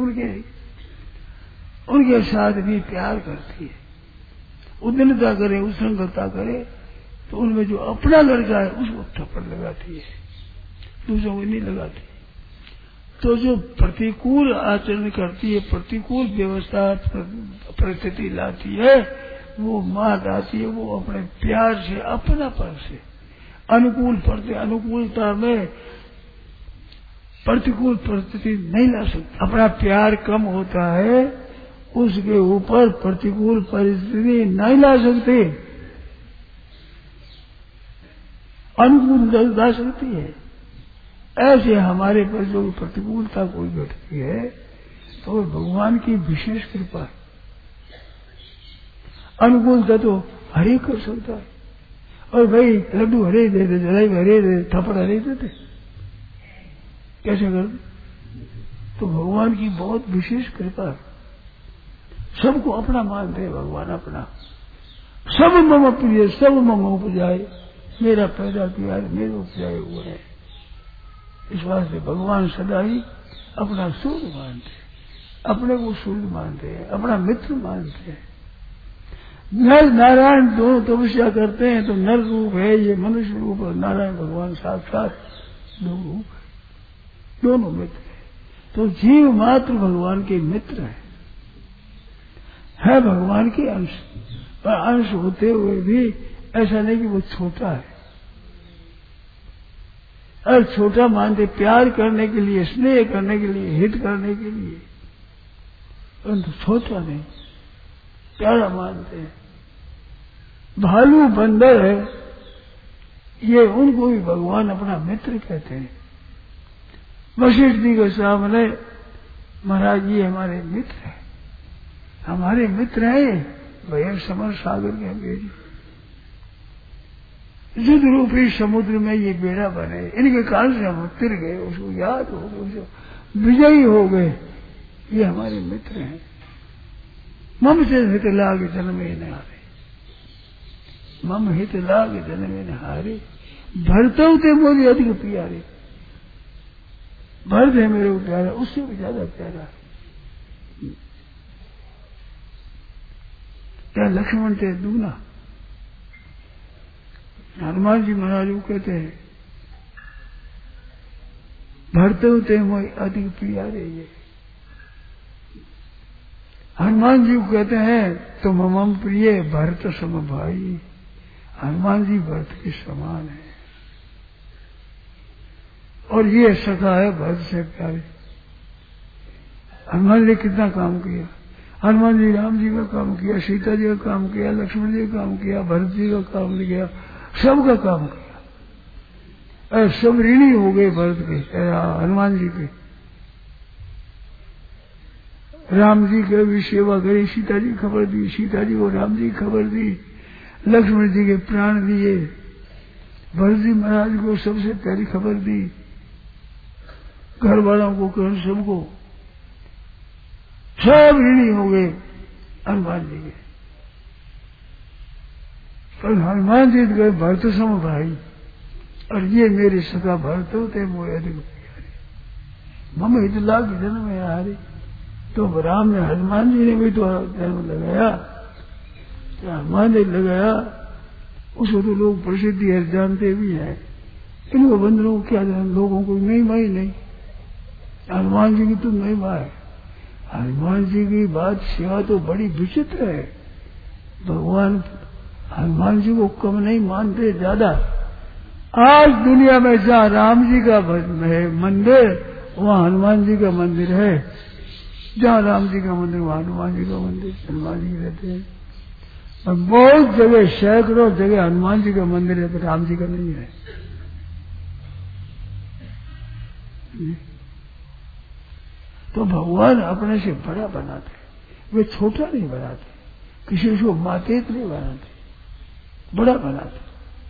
उनके साथ भी प्यार करती है। उद्यमता करे, उच्छृंखलता करे तो उनमें जो अपना लड़का है उसको थप्पड़ लगाती है, दूसरों को नहीं लगाती। तो जो प्रतिकूल आचरण करती है, प्रतिकूल व्यवस्था परिस्थिति लाती है, वो माँ लाती है, वो अपने प्यार से, अपनापन से। अनुकूल अनुकूलता में प्रतिकूल परिस्थिति नहीं ला सकती। अपना प्यार कम होता है, उसके ऊपर प्रतिकूल परिस्थिति नहीं ला सकती, अनुकूल ला सकती है। ऐसे हमारे पर जो प्रतिकूलता कोई घटती है तो भगवान की विशेष कृपा है। अनुकूलता तो हर एक कर सकता है, और भाई लड्डू हरे दे दे, जलाई हरे दे, थप्पड़ हरे देते, कैसे कर दे? तो भगवान की बहुत विशेष कृपा है। सबको अपना मानते हैं भगवान, अपना। सब मम प्रिय, सब मम उपजाए, मेरा पैदा किया है, मेरे उपजाए हुए है। इस वास्ते भगवान सदा ही अपना सूर्य मानते हैं, अपने को सूर्य मानते हैं, अपना मित्र मानते हैं। नर नारायण दोनों तपस्या करते हैं तो नर रूप है, ये मनुष्य रूप, और नारायण भगवान साक्षात दो रूप है, दोनों मित्र है। तो जीव मात्र भगवान के मित्र है भगवान के अंश, पर अंश होते हुए भी ऐसा नहीं कि वो छोटा है। और छोटा मानते प्यार करने के लिए, स्नेह करने के लिए, हित करने के लिए, परंतु छोटा नहीं, प्यारा मानते हैं। भालू बंदर है, ये उनको भी भगवान अपना मित्र कहते हैं। वशिष्ठ जी के सामने महाराज ये हमारे मित्र हैं, हमारे मित्र हैं भैया, समर सागर के बेड़ी, युद्ध रूपी समुद्र में ये बेड़ा बने, इनके कारण से हम उतर गए, उसको याद हो गए, विजयी हो गए, ये हमारे मित्र हैं। मम से हित लाग जन्मे न हारे, मम हित लाग जन्मे न हारे, भरतव ते मोरी अधिक प्यारे, भरत है मेरे को प्यारा, उससे भी ज्यादा प्यारा है। क्या लक्ष्मण थे दूना, हनुमान जी महाराज को कहते हैं भरतव ते मोरी अधिक प्यारे, ये हनुमान जी को कहते हैं तो मम प्रिय भरत सम भाई, हनुमान जी भरत के समान है, और ये सखा है भरत से प्यारे। हनुमान जी ने कितना काम किया, हनुमान जी राम जी का काम किया, सीता जी का काम किया, लक्ष्मण जी का काम किया, भरत जी का काम किया, सबका काम किया, और सब ऋणी हो गए भरत के, हनुमान जी के। राम जी की भी सेवा करी, सीता जी खबर दी, सीता जी को राम जी खबर दी, लक्ष्मण जी के प्राण दिए, भरत जी महाराज को सबसे पहली खबर दी, घर वालों को करण सबको, सब ऋणी हो गए हनुमान जी के। पर हनुमान जी गए भरत सम भाई, और ये मेरे सखा भरत होते मोए अधिक प्यारे, मम हित लाग जन्म में हारे। तो राम ने, हनुमान जी ने भी तो जन्म लगाया, हनुमान ने लगाया, उसको तो लोग प्रसिद्धि है, जानते भी हैं। इनको बंदरों को क्या जान, लोगों को महिमा ही नहीं, हनुमान जी की तो महिमा है। हनुमान जी की बात सेवा तो बड़ी विचित्र है, भगवान हनुमान जी को कम नहीं मानते, ज्यादा। आज दुनिया में जहाँ राम जी का मंदिर, वहाँ हनुमान जी का मंदिर है, जहाँ राम जी का मंदिर वहाँ हनुमान जी का मंदिर, हनुमान जी रहते हैं। और बहुत जगह, सैकड़ों जगह हनुमान जी का मंदिर है, पर राम जी का नहीं है। तो भगवान अपने से बड़ा बनाते, वे छोटा नहीं बनाते, किसी को मातेत नहीं बनाते, बड़ा बनाते।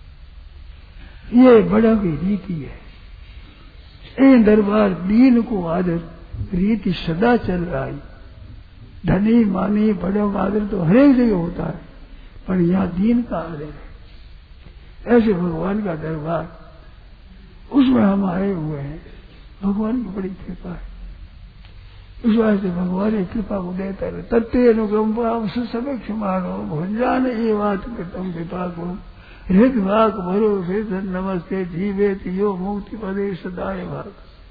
ये बड़ा की रीति है। इन दरबार दीन को आदर रीति सदा चल रहा है। धनी मानी बड़ों का आदर तो हर एक जगह होता है, पर यहाँ दीन का आदर है। ऐसे भगवान का दरबार, उसमें हम आए हुए हैं, भगवान की बड़ी कृपा है। इस वास्ते भगवान की कृपा को देता है। तत्ते अनुकंपा समय क्षमानो भुंजान ये बात कृतम विपा को हृद भाग भरो हृद नमस्ते जीवेत यो मुक्ति पदे सदाय भाग।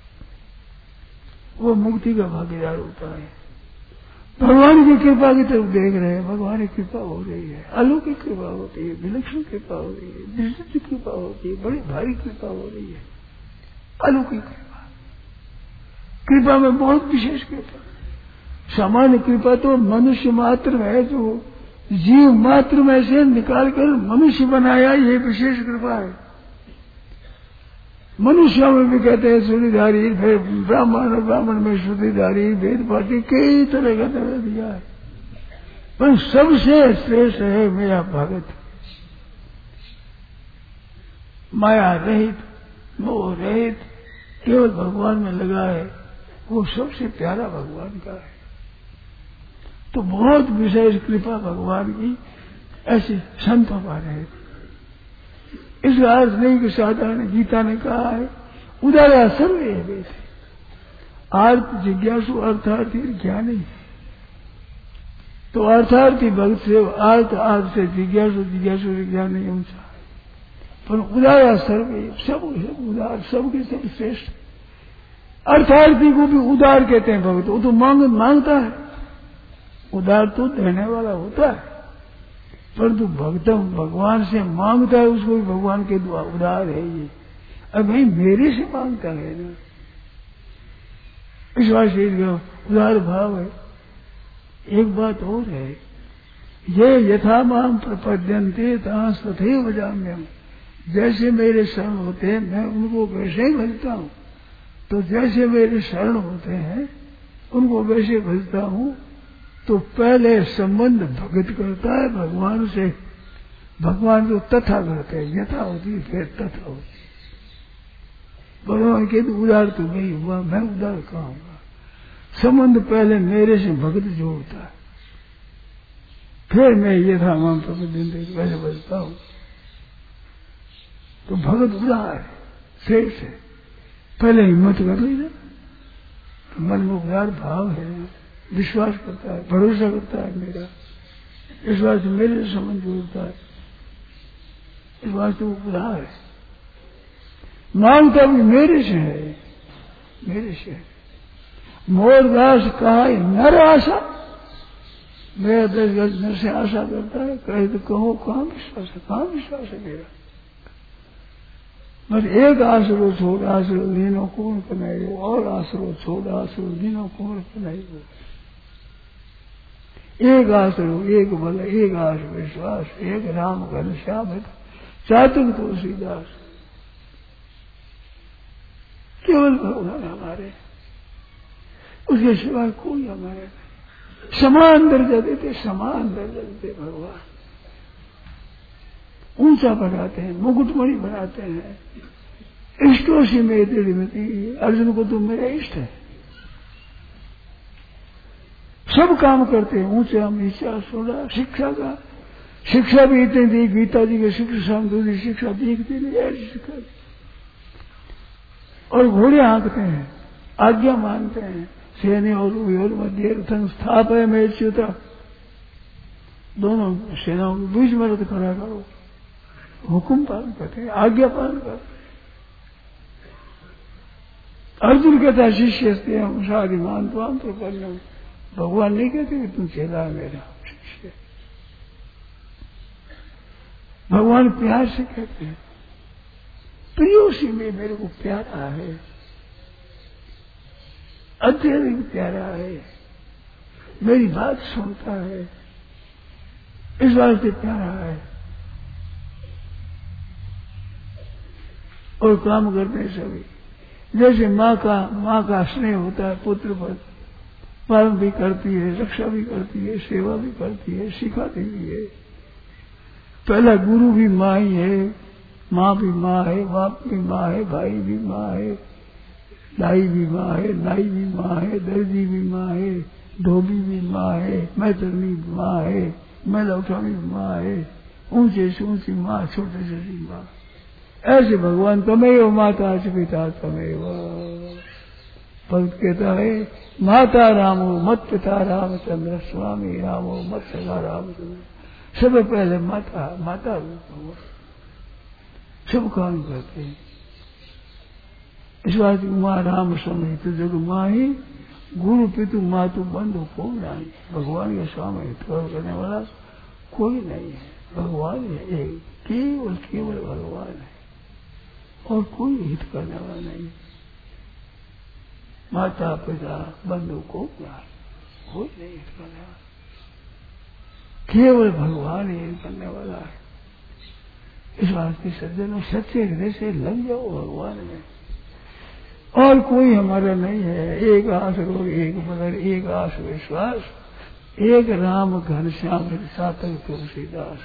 वो मुक्ति का भागीदार होता है। भगवान की कृपा की तरफ देख रहे हैं, भगवान की कृपा हो रही है, अलौकिक कृपा होती है, विलक्षण कृपा हो रही है, विशिष्ट कृपा होती है, बड़ी भारी कृपा हो रही है, अलौकिक कृपा। कृपा में बहुत विशेष कृपा। सामान्य कृपा तो मनुष्य मात्र में है, जो जीव मात्र में से निकालकर मनुष्य बनाया, ये विशेष कृपा है। मनुष्य में भी कहते हैं श्रुतिधारी, फिर ब्राह्मण में श्रुतिधारी, वेद पाठी, कई तरह का तरह दिया है, पर सबसे श्रेष्ठ है मेरा भगत। माया रहित, मोह रहित, केवल भगवान में लगा है, वो सबसे प्यारा भगवान का है। तो बहुत विशेष कृपा भगवान की ऐसे संतों पर है। इसका अर्थ नहीं कि साधारण गीता ने कहा है उदारा सर्वे वेद, आर्थ जिज्ञासु अर्थार्थी ज्ञानी। तो अर्थार्थी भक्त से अर्थ से जिज्ञासु से ज्ञान नहीं ऊंचा, पर उदारा सर्वे, सब उदार, सबके सब श्रेष्ठ। अर्थार्थी को भी उदार कहते हैं भगत, वो तो मांगता है, उदार तो देने वाला होता है, परंतु भगवान से मांगता है, उसको भी भगवान के द्वारा उदार है ये। अब भाई मेरे से मांगता है ना, इस बात से उदार भाव है। एक बात और है, ये यथा माम प्रपद्यन्ते तथा तथैव जाम्यहम्। जैसे मेरे शरण होते हैं मैं उनको वैसे ही भजता हूँ, तो जैसे मेरे शरण होते हैं उनको वैसे भजता हूँ। तो पहले संबंध भगत करता है भगवान से, भगवान तो तथा करते हैं, यथा होती फिर तथा होती। भगवान कहते उदार तो नहीं हुआ, मैं उदार कहूंगा। संबंध पहले मेरे से भगत जोड़ता है, फिर मैं यथा माम प्रपद्यन्ते वैसे भजता हूँ। तो भगत उदार है, शेष है, पहले हिम्मत कर ली ना, तो मन में उदार भाव है, विश्वास करता है, भरोसा करता है मेरा, इस बात से मेरे से संबंध जोड़ता है, इस बात से उदार है। मांगता भी मेरे से है, मेरे से है। मोरदास कहा नर आशा, मेरा दस नर से आशा करता है, कहे तो कहो कहाँ विश्वास है, कहाँ विश्वास है मेरा। बस एक आसरो छोड़ आसरो लीनो कौन कनाइयो, और आसरो छोड़ आसरो लीनो कौन कनाइयो। एक आसरो, एक बल, एक आस विश्वास, एक राम घनश्याम है चातुक तुलसीदास। केवल भगवान हमारे, उसके सिवाय कोई हमारे नहीं। समान दर्जा देते, समान दर्जा देते भगवान, ऊंचा बनाते हैं, मुकुटमणि बनाते हैं। इष्टों से मेरी दृढ़मति, अर्जुन को तो मेरा इष्ट है, सब काम करते हैं, ऊंचा नीचा सोना, शिक्षा का, शिक्षा भी इतनी दी, गीता जी की शिक्षा सामूहिक शिक्षा देखते नहीं, ऐसी शिक्षा। और घोड़े हाँकते हैं, आज्ञा मानते हैं, सेने और मध्य रथं स्थापय में च्युता, दोनों सेनाओं के बीच में रथ खड़ा करो, हुक्म पालन करते हैं, आज्ञा पालन करते। अर्जुन कहता है शिष्य साधिमान तो हम प्रपन्नम। भगवान नहीं कहते कि तुम चेला है मेरा शिष्य, भगवान प्यार से कहते हैं, प्रियोसी में मेरे को प्यारा है, अत्यधिक प्यारा है, मेरी बात सुनता है, इस बात से प्यारा है। और काम करते हैं सभी, जैसे माँ का स्नेह होता है पुत्र पर, पालन भी करती है, रक्षा भी करती है, सेवा भी करती है, सिखाती भी है। पहला गुरु भी माँ ही है, माँ भी माँ है, बाप भी माँ है, भाई भी माँ है, दाई भी माँ है, नाई भी माँ है, दर्जी भी माँ है, धोबी भी माँ है, मैतरनी भी माँ है, मैला उठानी भी माँ है, ऊंचे से ऊंची माँ, छोटे से छोटी माँ। ऐसे भगवान तमेव माता च पिता तमेव। भक्त कहता है माता रामो मत पिता रामचंद्र, स्वामी रामो मत सगा रामचंद्र। सब पहले माता, माता सब काम करते हैं। इस बात माँ राम समेत जग माही, गुरु पितु मातु बंधु को नहीं। भगवान के स्वामी करने वाला कोई नहीं है, भगवान है एक, केवल केवल भगवान है, और कोई हित करने वाला नहीं। माता पिता बंधु को कोई नहीं हित करने वाला, केवल भगवान ही हित करने वाला है। इस बात की सज्जनों सच्चे हृदय से लग जाओ भगवान में, और कोई हमारा नहीं है। एक आसरो, एक बदर, एक आस विश्वास, एक राम घनश्याम सातक तुलसीदास।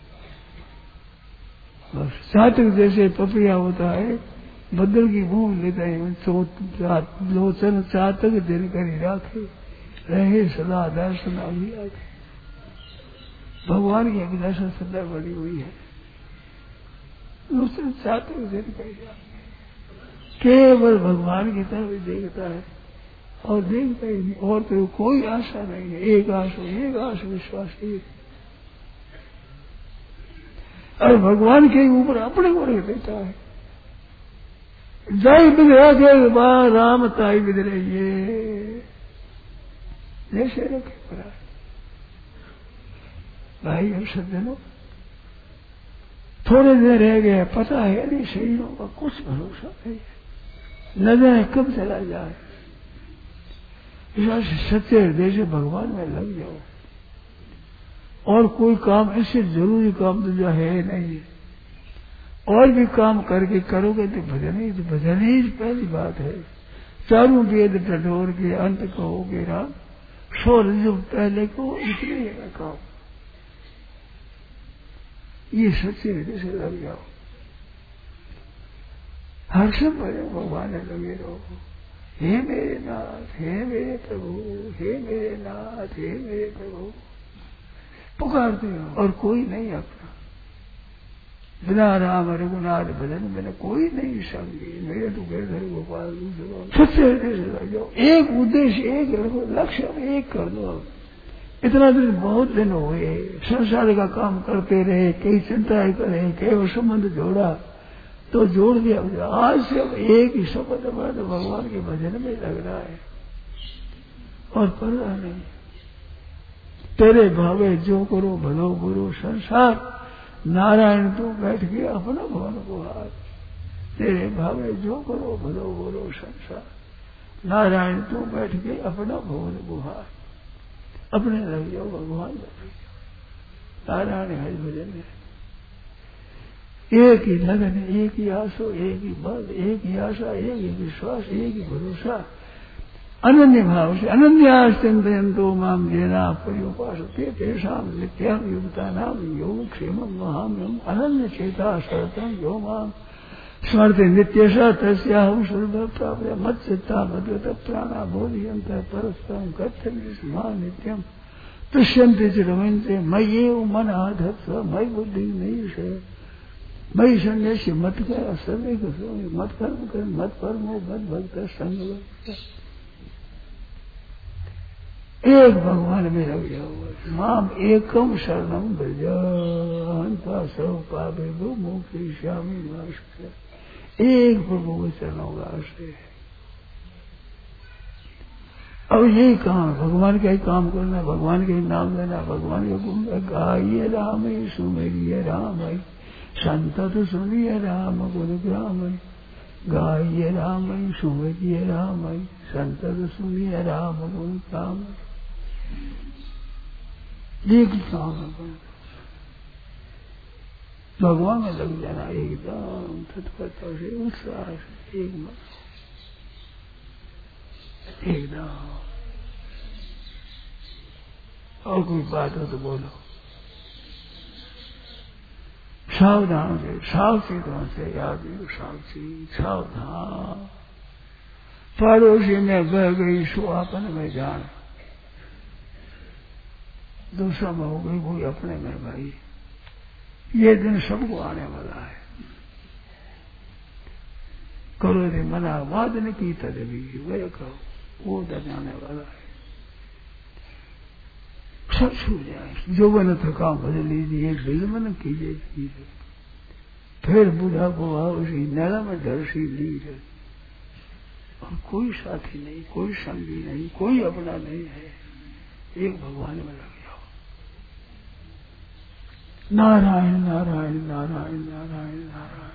बस सातक जैसे पपिया होता है, बदल की बूंद लेता है, लोचन चातक दिन करी राखे, रहे सदा दर्शन अभिलाखे। भगवान की अभिलाषा सदा बड़ी हुई है, लोचन चातक दिन करी राखे, केवल भगवान की तरफ देखता है और देखता ही नहीं, और तो कोई आशा नहीं है। एक आश विश्वास एक, और भगवान के ऊपर अपने को रख देता है। जय बिगड़ा के बाद राम ताई बिगड़े, जैसे रखे पड़ा। भाई और सज्जनों, थोड़े दिन रह गए, पता है नहीं शरीरों का कुछ भरोसा नहीं है, न जाने कब चला जाए। इस सच्चे हृदय से भगवान में लग जाओ, और कोई काम ऐसे जरूरी काम तो जो है नहीं है, और भी काम करके करोगे तो भजन ही पहली बात है। चारों वेद टटोर के अंत कहोगे राम, सो जो पहले को इतने ही काम। ये सच्चे हृदय से लग जाओ, हर समय भगवान ने लगे रहो। हे मेरे नाथ, हे मेरे प्रभु, हे मेरे नाथ, हे मेरे प्रभु पुकारते हो, और कोई नहीं अपना। बिना राम रघुनाथ भजन मैंने कोई नहीं संगी, मेरे तो गिरधर गोपाल सच्चे हृदय से लग जाओ। एक उद्देश्य, एक लक्ष्य एक कर दो। इतना दिन बहुत दिन हुए, संसार का काम करते रहे, कई चिंताएं करे, कई संबंध जोड़ा तो जोड़ दिया। आज से अब एक ही शब्द हमारा तो भगवान के भजन में लग रहा है, और परवाह नहीं। तेरे भावे जो करो भलो गुरु संसार, नारायण तू बैठ के अपना भवन को हाथ। तेरे भावे जो करो भलो गुरु संसार, नारायण तू बैठ के अपना भवन को हाथ। अपने लग जाओ, भगवान लग जाओ। नारायण हरि भजन है, एक ही लगन, एक ही आसो, एक ही बल, एक ही आशा, एक ही विश्वास, एक ही भरोसा। अनन्य भाव से अनन्याश्चिंतयन्तो माम येना पर्युपासते तेषां नित्यं युक्तानां योग क्षेमं महाम्यम अनन्य चेता शरतं यो माम स्मरते नित्यशः तस्याहं सर्वं प्राप्य मच्चित्ता मद्गत प्राणा बोधयन्तः परस्परं गच्छन्ति स्म नित्यं तुष्यन्ति च रमन्ते मय्येव मनः धत्स्व मयि बुद्धिं निवेशय मयि सन्न्यस्य मत कर सर्वे मत कर्म कर मत परमो मत भक्त संग। एक भगवान में लग जाओ। माम एकम शरणम भज हंता सर्व पापेभ्यो मोक्षयिष्यामि मा शुचः। एक प्रभु के चरणों का आश्रय है। अब यही काम, भगवान का ही काम करना, भगवान के ही नाम लेना, भगवान के गुण गाइए राम सुमेरिए राम संतत सुनिए राम गुण ग्राम गाइए राम सुमेरिए राम संतत सुनिए राम गुण ग्राम। एक ही काम है, भगवान में लग जाना एकदम तत्परता से, उत्साह से, एक मन एकदम। और कोई बात हो तो बोलो। सावधान से, सावचेतों से याद सावची सावधान। पड़ोसी में बह गई सुहापन में जान, दूसरा में हो गई कोई अपने में भाई। ये दिन सबको आने वाला है। करो रे मना वादन की तदबी वह कहो, वो दिन आने वाला है। सब छू जाए। जो मन थका भज लीजिए, दिल मन कीजिए, फिर बुढ़ा को उसी नैला में धरसी लीजिए। और कोई साथी नहीं, कोई संगी नहीं, कोई अपना नहीं है। एक भगवान में लग जाओ। नारायण नारायण नारायण नारायण नारायण।